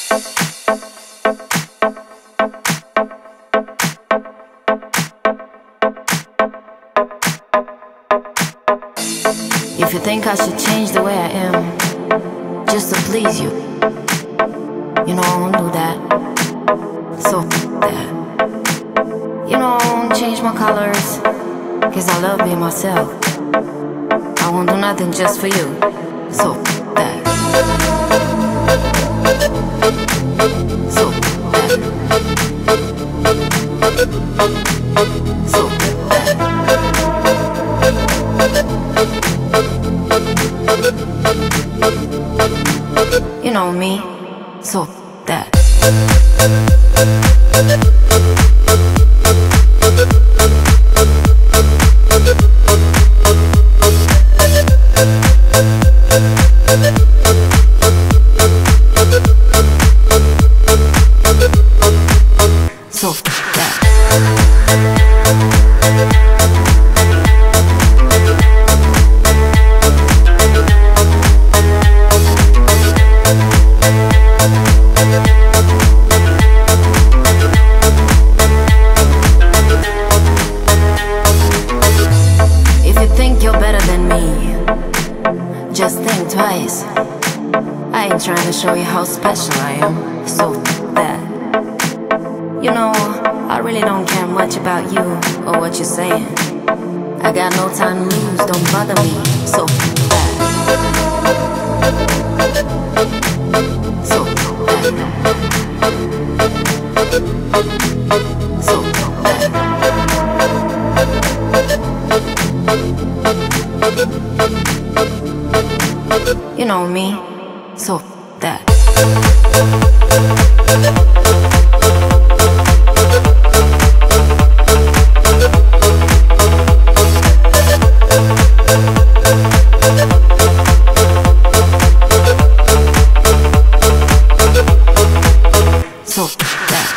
If you think I should change the way I am just to please you, you know I won't do that. So that. You know I won't change my colors, cause I love being myself. I won't do nothing just for you. So that. So that. So you know me, so that. So that. Just think twice. I ain't trying to show you how special I am. So that. You know, I really don't care much about you or what you're saying. I got no time to lose, don't bother me. So that. So that. So that. You know me, so that. So that.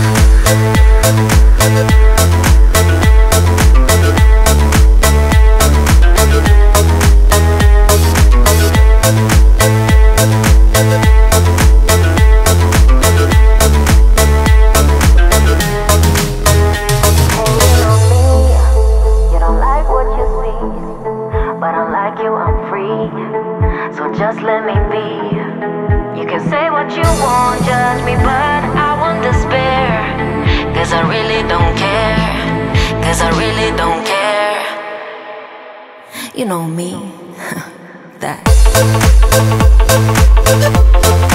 So just let me be. You can say what you want, judge me, but I won't despair. Cause I really don't care. Cause I really don't care. You know me, that.